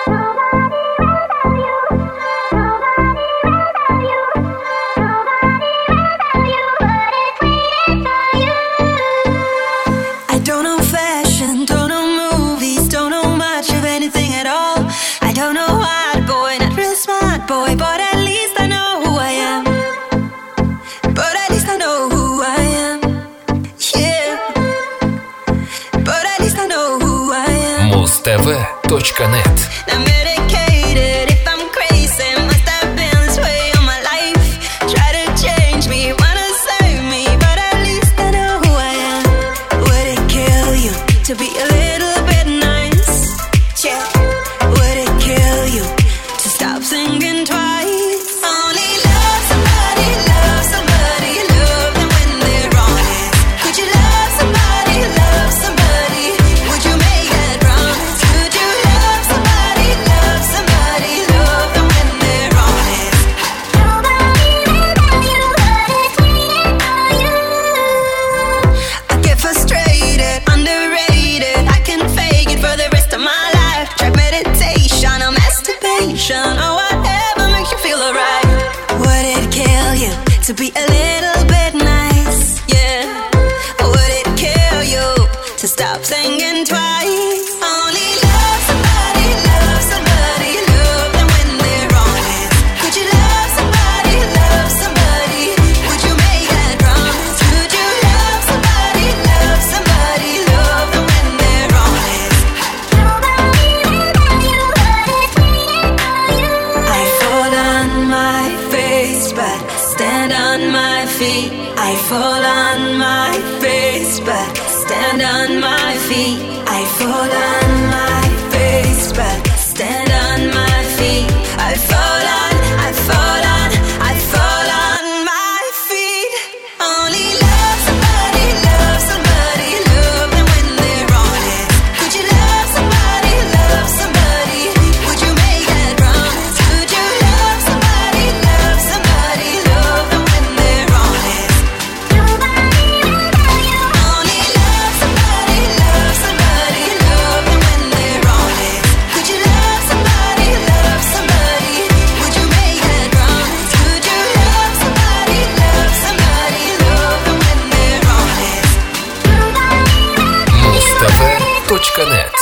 Mustv.net. To be a little bit nice, yeah. Would it kill you to stop thinking twice? Only love somebody, love somebody, love them when they're honest. Could you love somebody, love somebody? Would you make that promise? Could you love somebody, love somebody, love them when they're honest? I fall on my face, but stand on my feet. I fall on my face, but stand on my feet. I fall on my face, but stand on my feet. I fall on, I fall on, I fall on my feet. Only love somebody, love somebody, love them when they're honest. Could you love somebody, love somebody? Would you make that promise? Could you love somebody, love somebody, love them when they're honest? Only love somebody, love somebody, love them when they're honest. Could you love somebody, love somebody? Would you make that promise? Could you love somebody, love somebody, love them when they're honest? Mustv.net.